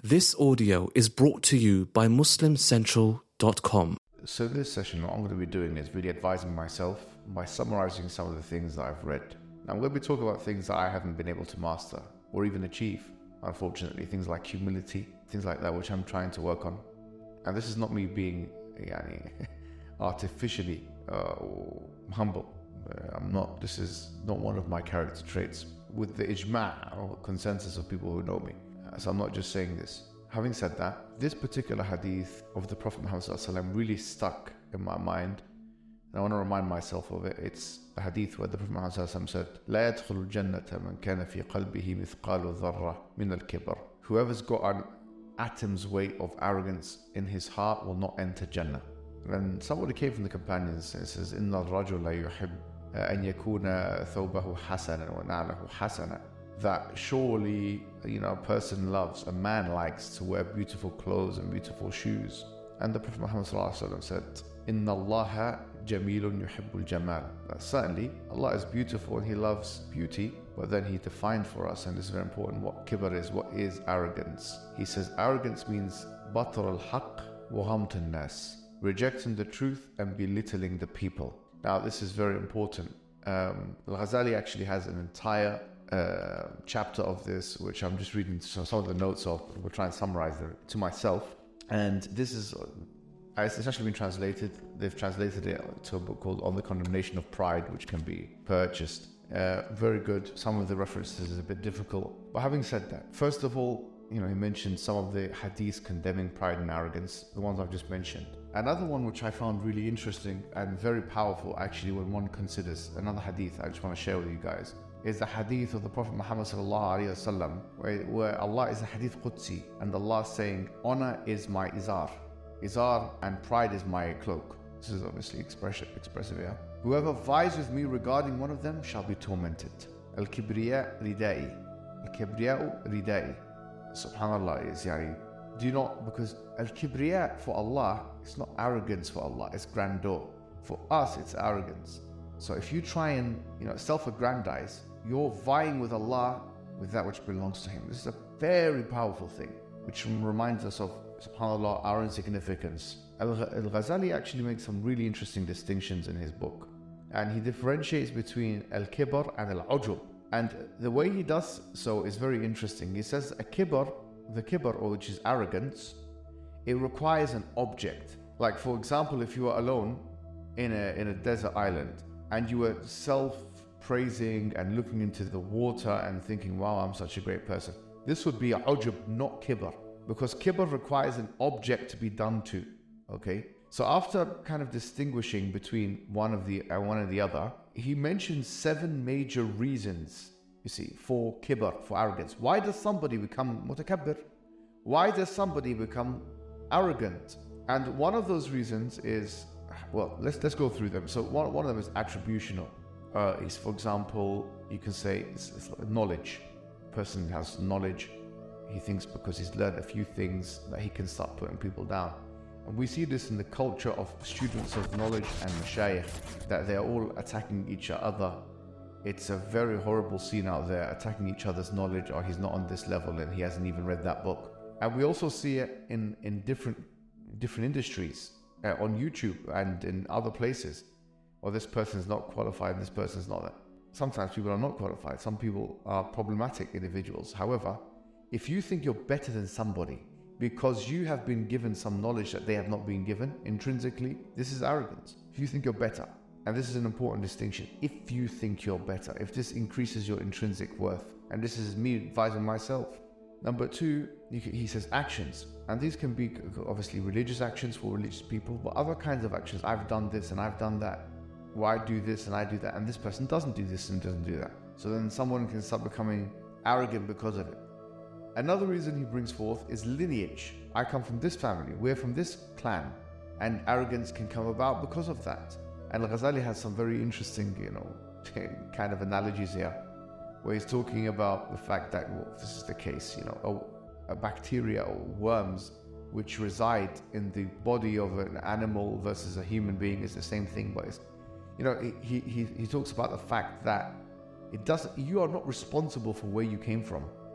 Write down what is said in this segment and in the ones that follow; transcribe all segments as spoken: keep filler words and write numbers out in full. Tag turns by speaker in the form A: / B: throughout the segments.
A: This audio is brought to you by muslim central dot com.
B: So this session, what I'm going to be doing is really advising myself by summarizing some of the things that I've read. Now, I'm going to be talking about things that I haven't been able to master or even achieve, unfortunately. Things like humility, things like that, which I'm trying to work on. And this is not me being yani, artificially uh, humble. Uh, I'm not, this is not one of my character traits with the ijma' or consensus of people who know me. Uh, so I'm not just saying this. Having said that, this particular hadith of the Prophet Muhammad ﷺ really stuck in my mind. And I want to remind myself of it. It's a hadith where the Prophet Muhammad ﷺ said, لا يدخل الجنة من كان في قلبه مثقال ذرة من الكبر. Whoever's got an atom's weight of arrogance in his heart will not enter Jannah. And somebody came from the companions and says, إن الرجل يحب أن يكون ثوبه حسنا ونعله حسنا. That surely, you know, a person loves, a man likes to wear beautiful clothes and beautiful shoes. And the Prophet Muhammad ﷺ said, إن الله جميل يحب الجمال. That certainly Allah is beautiful and He loves beauty. But then He defined for us, and this is very important, what kibr is, what is arrogance. He says arrogance means batar al-haq wa ghamt al-nas, rejecting the truth and belittling the people. Now this is very important. Um, Al-Ghazali actually has an entire uh, chapter of this, which I'm just reading some of the notes of. We'll try and summarize them to myself. And this is, uh, it's actually been translated. They've translated it to a book called On the Condemnation of Pride, which can be purchased. Uh, very good. Some of the references is a bit difficult. But having said that, first of all, you know, he mentioned some of the hadiths condemning pride and arrogance, the ones I've just mentioned. Another one which I found really interesting and very powerful, actually, when one considers another hadith I just want to share with you guys, is the hadith of the Prophet Muhammad sallallahu alaihi wasallam, where, where Allah is a hadith Qudsi, and Allah saying, honor is my izar, izar, and pride is my cloak. This is obviously expressive, expressive here. Whoever vies with me regarding one of them shall be tormented. Al-kibriya ridai, al-kibriya ridai. Subhanallah is yani, do you not, because al-kibriya for Allah, it's not arrogance for Allah, it's grandeur. For us, it's arrogance. So if you try and, you know, self-aggrandize, you're vying with Allah with that which belongs to Him. This is a very powerful thing, which reminds us of, subhanallah, our insignificance. Al-Ghazali actually makes some really interesting distinctions in his book. And he differentiates between al-kibr and al-ujub. And the way he does so is very interesting. He says a kibr, the kibr, or which is arrogance, it requires an object. Like, for example, if you are alone in a, in a desert island and you were self-praising and looking into the water and thinking, wow, I'm such a great person. This would be ujub, not kibr. Because kibr requires an object to be done to. Okay? So after kind of distinguishing between one of the uh, one and the other, he mentions seven major reasons, you see, for kibr, for arrogance. Why does somebody become mutakabbir? Why does somebody become arrogant? And one of those reasons is, well, let's let's go through them. So one, one of them is attributional. Uh, is, for example, you can say it's, it's like knowledge. A person has knowledge. He thinks because he's learned a few things that he can start putting people down. And we see this in the culture of students of knowledge and mashayikh, that they're all attacking each other. It's a very horrible scene out there, attacking each other's knowledge, or he's not on this level and he hasn't even read that book. And we also see it in, in different different industries, uh, on YouTube and in other places. Or this person is not qualified, this person is not that. Sometimes people are not qualified. Some people are problematic individuals. However, if you think you're better than somebody because you have been given some knowledge that they have not been given intrinsically, this is arrogance. If you think you're better, and this is an important distinction, if you think you're better, if this increases your intrinsic worth, and this is me advising myself. Number two, he says actions, and these can be obviously religious actions for religious people, but other kinds of actions. I've done this and I've done that. Well, I do this and I do that, and this person doesn't do this and doesn't do that. So then someone can start becoming arrogant because of it. Another reason he brings forth is lineage. I come from this family, we're from this clan, and arrogance can come about because of that. And Al-Ghazali has some very interesting, you know, kind of analogies here, where he's talking about the fact that, well, if this is the case, you know, a, a bacteria or worms which reside in the body of an animal versus a human being is the same thing, but it's, you know, he, he, he talks about the fact that it doesn't, you are not responsible for where you came from.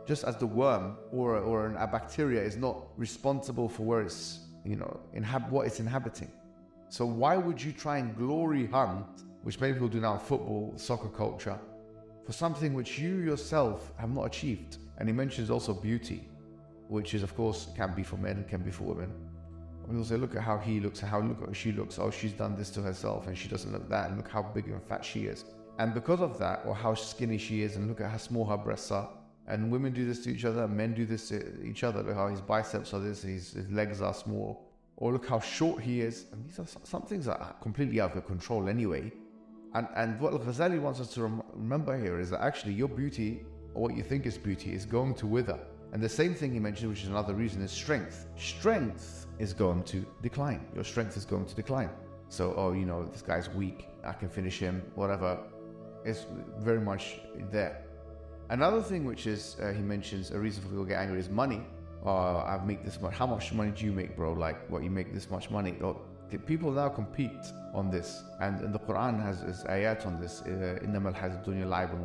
B: Just as the worm or, or a bacteria is not responsible for where it's, you know, inhab- what it's inhabiting. So why would you try and glory hunt, which many people do now in football, soccer culture, for something which you yourself have not achieved? And he mentions also beauty, which is, of course, can be for men, can be for women. We will say, look at how he looks, how look at how she looks. Oh, she's done this to herself and she doesn't look that, and look how big and fat she is. And because of that, or how skinny she is, and look at how small her breasts are. And women do this to each other, and men do this to each other. Look how his biceps are this, his, his legs are small. Or look how short he is. And these are some things that are completely out of your control anyway. And and what Al-Ghazali wants us to rem- remember here is that actually your beauty, or what you think is beauty, is going to wither. And the same thing he mentioned, which is another reason, is strength. Strength is going to decline. Your strength is going to decline. So, oh, you know, this guy's weak, I can finish him, whatever. It's very much there. Another thing which is, uh, he mentions, a reason for people to get angry is money. Oh, I make this much. How much money do you make, bro? Like, what, you make this much money? Oh, people now compete on this. And, and the Quran has, has ayat on this. إِنَّمَا الْحَيَاةُ الدُّنْيَا لَعِبٌ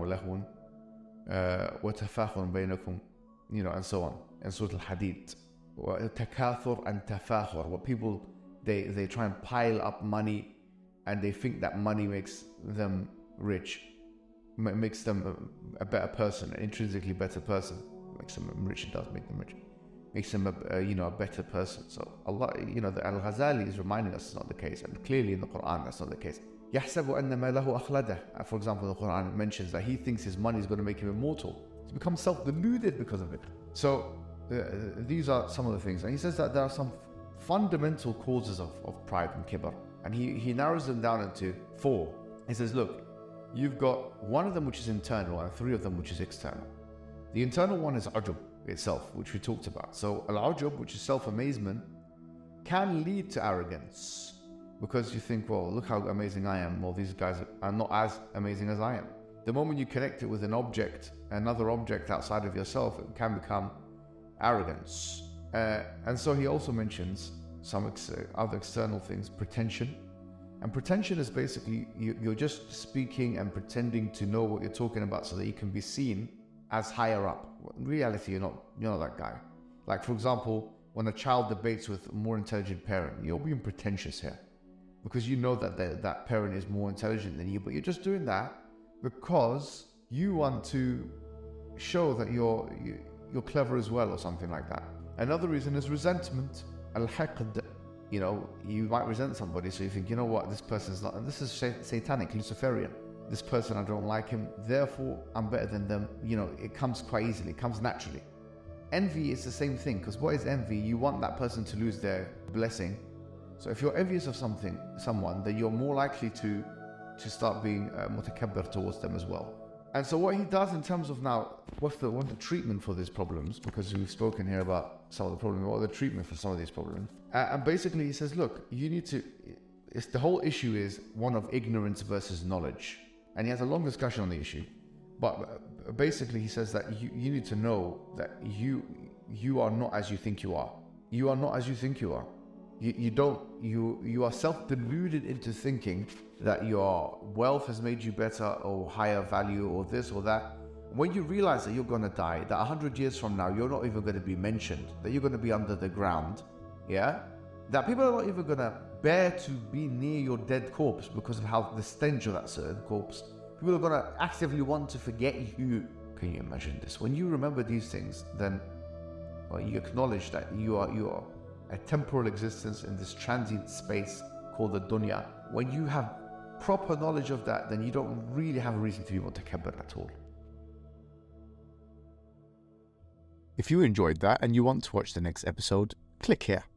B: وَلَهْوٌ وَتَفَاخُرٌ بَيْنَكُمْ, you know, and so on. And Surah Al-Hadid. تَكَاثُرْ and تَفَاخُرْ. What people, they, they try and pile up money, and they think that money makes them rich. Makes them a, a better person, an intrinsically better person. Makes them rich, it does make them rich. Makes them a, a you know a better person. So Allah, you know, the Al-Ghazali is reminding us it's not the case, and clearly in the Quran that's not the case. يَحْسَبُ أَنَّ مَا لَهُ أَخْلَدَهُ. For example, the Quran mentions that he thinks his money is going to make him immortal. He's become self-deluded because of it. So uh, these are some of the things, and he says that there are some fundamental causes of, of pride and kibr, and he, he narrows them down into four. He says, look, you've got one of them which is internal and three of them which is external. The internal one is ujub itself, which we talked about. So al-ujub, which is self-amazement, can lead to arrogance, because you think, well, look how amazing I am. Well, these guys are not as amazing as I am. The moment you connect it with an object, another object outside of yourself, it can become arrogance. Uh, and so he also mentions some ex- other external things, pretension. And pretension is basically you, you're just speaking and pretending to know what you're talking about so that you can be seen as higher up. In reality, you're not, you're not that guy. Like, for example, when a child debates with a more intelligent parent, you're being pretentious here because you know that the, that parent is more intelligent than you, but you're just doing that because you want to show that you're, you, you're clever as well or something like that. Another reason is resentment. Al-haqd. You know, you might resent somebody, so you think, you know what, this person's not, and this is satanic, Luciferian. This person, I don't like him, therefore I'm better than them. You know, it comes quite easily, it comes naturally. Envy is the same thing, because what is envy? You want that person to lose their blessing. So if you're envious of something, someone, then you're more likely to, to start being uh, mutakabbir towards them as well. And so what he does in terms of now, what's the, what's the treatment for these problems? Because we've spoken here about some of the problems, what are the treatment for some of these problems? Uh, and basically he says, look, you need to, it's, the whole issue is one of ignorance versus knowledge. And he has a long discussion on the issue. But uh, basically he says that you, you need to know that you, you are not as you think you are. You are not as you think you are. You, you don't, you, you are self-deluded into thinking that your wealth has made you better or higher value or this or that. When you realize that you're going to die, that a hundred years from now, you're not even going to be mentioned, that you're going to be under the ground, yeah? That people are not even going to bear to be near your dead corpse because of how the stench of that certain corpse. People are going to actively want to forget you. Can you imagine this? When you remember these things, then well, you acknowledge that you are, you are a temporal existence in this transient space called the dunya. When you have proper knowledge of that, then you don't really have a reason to be mutakabbir at all.
C: If you enjoyed that and you want to watch the next episode, click here.